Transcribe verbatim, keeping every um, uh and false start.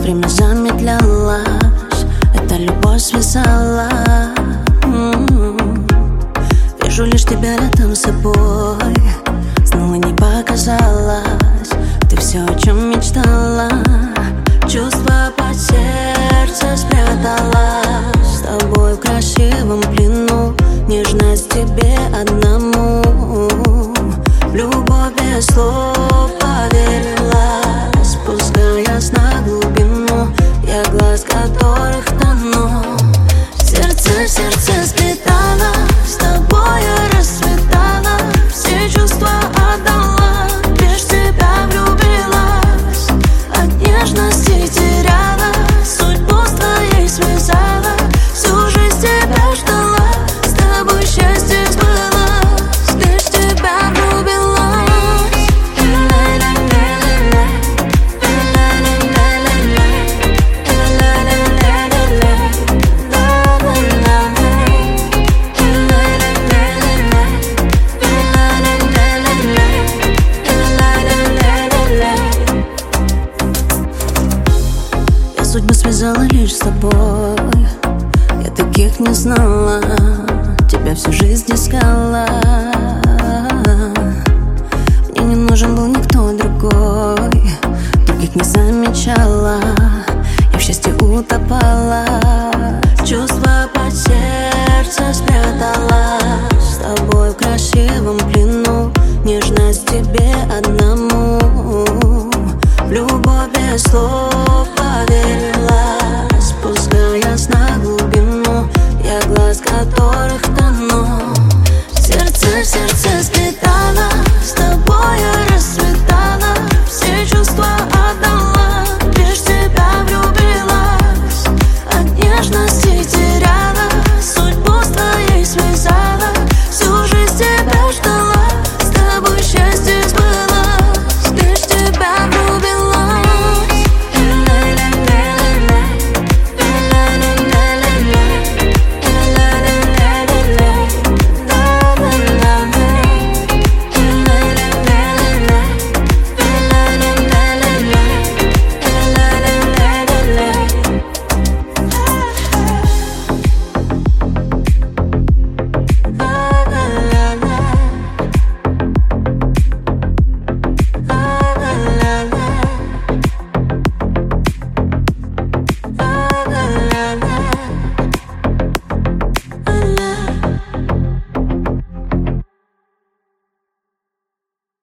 время замедлялось, эта любовь связала. М-м-м. Вижу лишь тебя рядом с собой, снова не показалось. Ты все, о чем мечтала, чувство под сердце спрятала. С тобой в красивом плену, нежность тебе одному. В любовь без слов поверила, спуская на глубину, я глаз которых тону. Сердце в сердце сплетало, с тобой я расцветала, все чувства отдала, лишь тебя влюбилась. От нежности теряла, судьбу с твоей связала, всю жизнь тебя ждала, с тобой счастье сбылось, лишь тебя влюбилась. Судьба связала лишь с тобой, я таких не знала, тебя всю жизнь искала. Мне не нужен был никто другой, других не замечала, я в счастье утопала. Чувства под сердце спрятала, с тобой в красивом плену, нежность тебе одному. В любовь без слов поверила, спускаясь на глубину, я глаз которых тону. Сердце в сердце